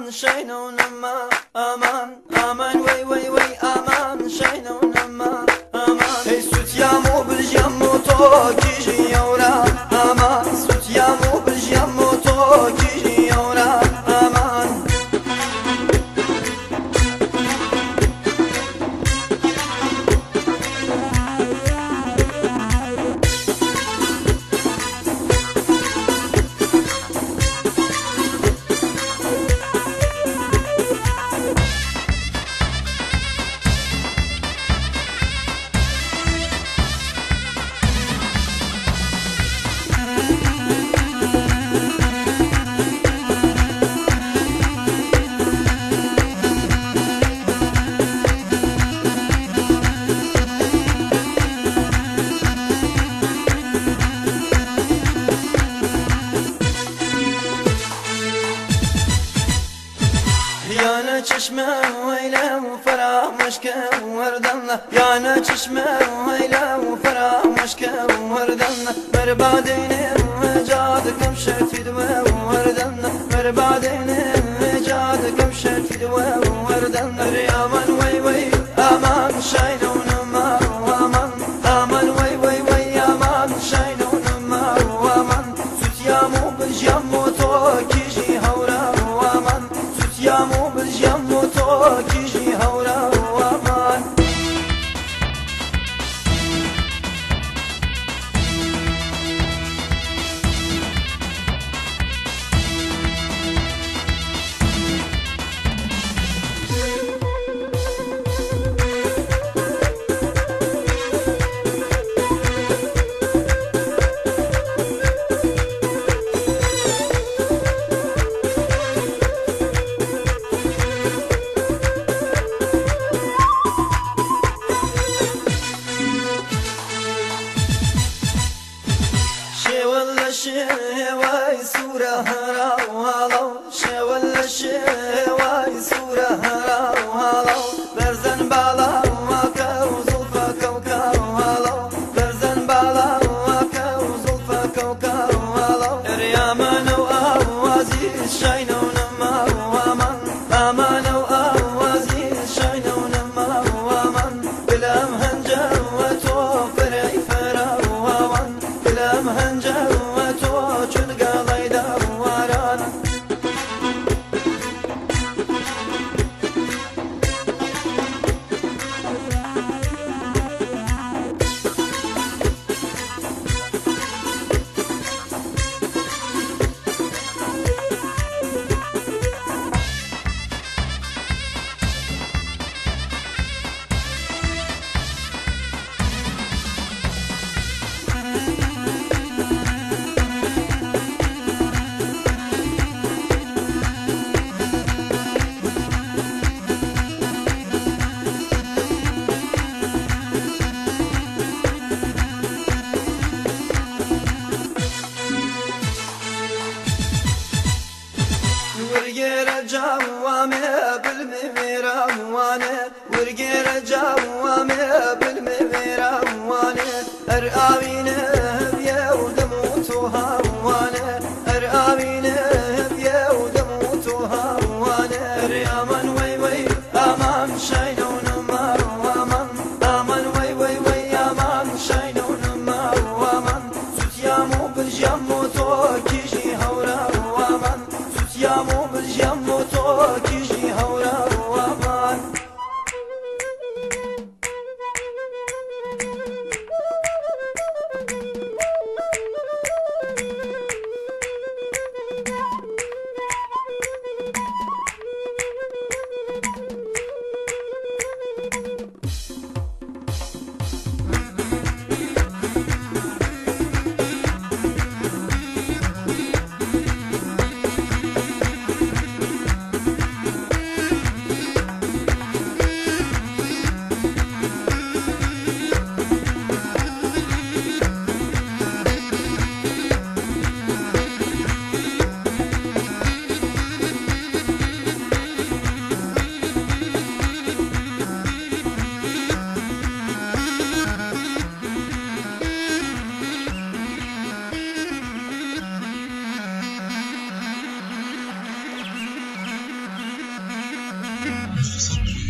aman şeynunuma aman aman vay vay vay aman şeynunuma aman hey süt yamu bil yamu to kiji yora aman süt yamu bil yamu to kiji yora aman yana çeşme öyle ferah meşke verdanla yana çeşme öyle ferah meşke verdanla merbadine cadıkım şerfid ve verdanla merbadine cadıkım şerfid ve verdanla aman vay vay aman şaynunuma aman aman vay vay vay aman şaynunuma aman süt yamu bil yamu to kiji havra aman süt yamu bil yamu to kiji havra aman شواي سورة هرا وهالو شوال شواي سورة هرا وهالو برزن بالا وكا وزلفا كوكا وهالو برزن بالا وكا وزلفا كوكا وهالو ريامان وأوازي الشاينون ما ومن أمان وأوازي الشاينون ما ومن بلام هنجا وتوفر فرا ومن بلام هنجا جوامي بالميرا وانا ورقير جوامي بالميرا وانا ارقامينا بيا ودموتها وانا ارقامينا بيا ودموتها وانا ريامان وي وي امان شاينون ما وامان امان وي وي وي امان شاينون ما وامان سوت يامو بالجامو تو كيجي هورا وامان سوت يامو بالجامو تو كيجي هورا وامان تصميم